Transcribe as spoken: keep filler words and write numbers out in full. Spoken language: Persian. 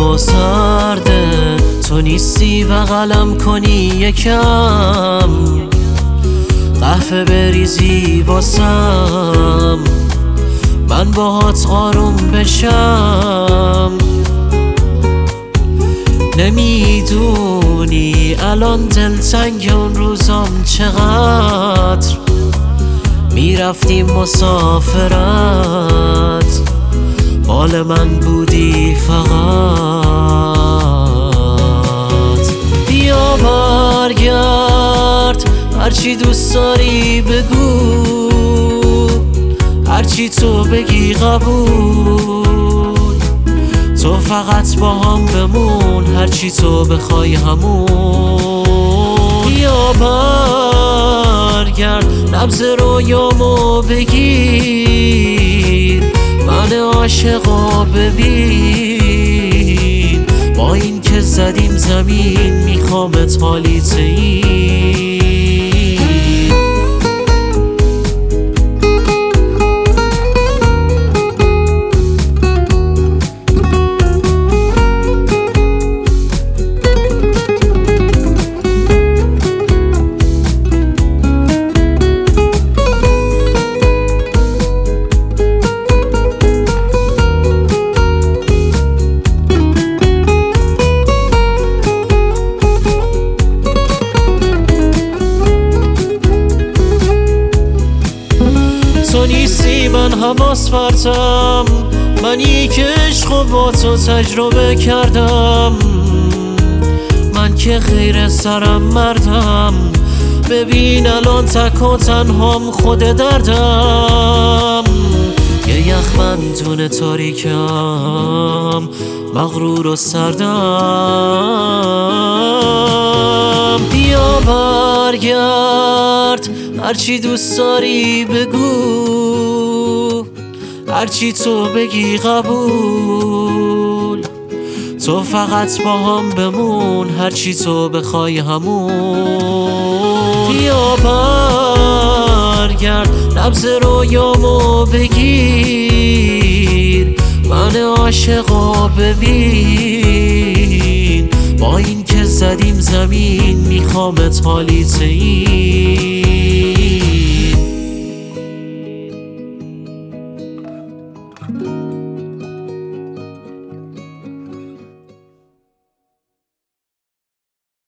و سرده، تو نیستی بغلم کنی یکم، قهوه بریزی واسم من باهات آروم بشم. نمیدونی الان دلتنگ اون روزام چقدر، میرفتیم مسافرت مال من بودی فقط. بیا برگرد هرچی دوست داری بگو، هرچی تو بگی قبول، تو فقط با هم بمون، هرچی تو بخوای همون. بیا برگرد نبض رویامو بگیر، من عاشقا ببین، با این که زدیم زمین میخوامت حالیت این. تو نیستی من حواس پرتم، منی که عشقو با تو تجربه کردم، من که خیر سرم مردم، ببین الان تک و تنهام خود دردم. یه یخ من دونه تاریکم مغرور و سردم. بیا برگرد هرچی دوست داری بگو، هرچی تو بگی قبول، تو فقط با هم بمون، هرچی تو بخوای همون. بیا برگرد نبض رویامو بگیر، من عاشقا ببین، با این که زدیم زمین میخوامت حالیت این.